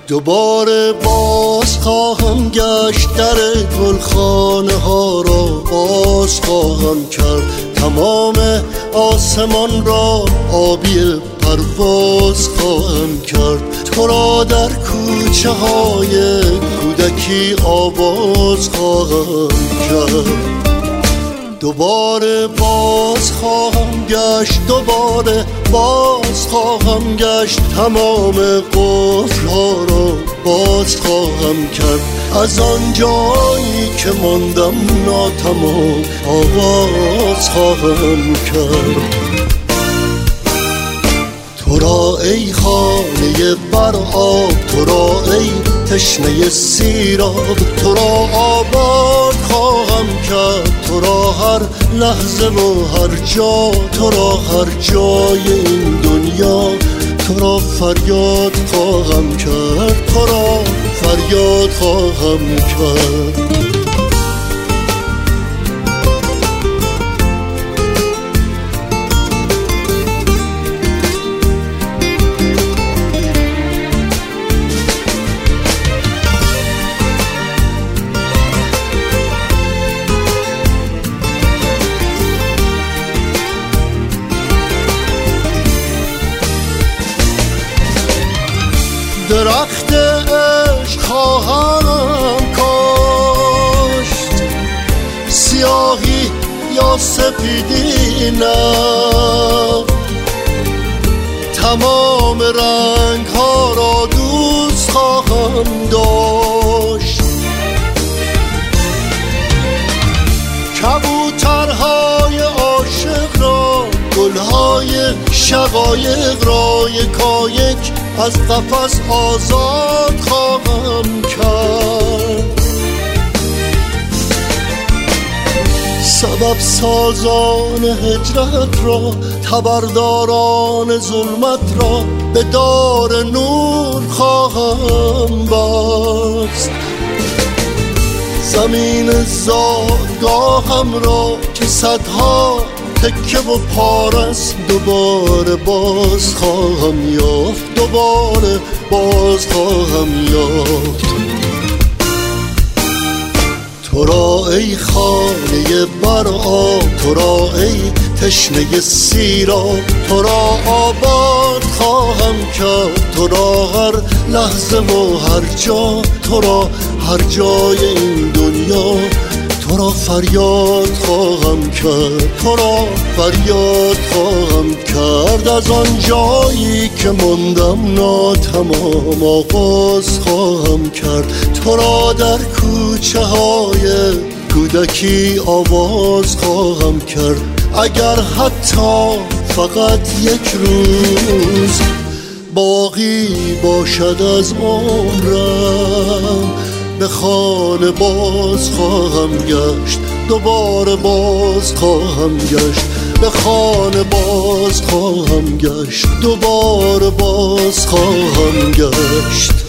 دوباره باز خواهم گشت، در گلخانه ها را باز خواهم کرد، تمام آسمان را آبی پرواز خواهم کرد، تو را در کوچه های کودکی آواز خواهم کرد. دوباره باز خواهم گشت، دوباره باز خواهم گشت، تمام قفل ها را باز خواهم کرد، از آن جایی که ماندم ناتمام آواز خواهم کرد. تو را ای خانه بر آب، تو را ای تشنه سیراب، تو را آباد خواهم کرد، تو را هر لحظه و هر جا، تو را هر جای این دنیا، تو را فریاد خواهم کرد، تو را فریاد خواهم کرد. درخت عشق خواهم کاشت، سیاهی یا سپیدی نه، تمام رنگ ها را دوست خواهم داشت، کبوترهای عاشق را، گلهای شقایق را یکایک از قفس آزاد خواهم کرد، سبب سازان هجرت را، خبرداران ظلمت را به دار نور خواهم بست، زمین زادگاهم را که صدها تکه و پارست دوباره باز خواهم یافت، دوباره باز خواهم یافت. تو را ای خانه بر آب، تو را ای تشنه سیراب، تو را آباد خواهم کرد، تو را هر لحظه و هر جا، تو را هر جای این دنیا، تو را فریاد خواهم کرد، تو را فریاد خواهم کرد، از آن جایی که ماندم ناتمام آغاز خواهم کرد، تو را در کوچه های کودکی آواز خواهم کرد، اگر حتی فقط یک روز باقی باشد از عمرم، به خانه باز خواهم گشت، دوباره باز خواهم گشت، به خانه باز خواهم گشت، دوباره باز خواهم گشت.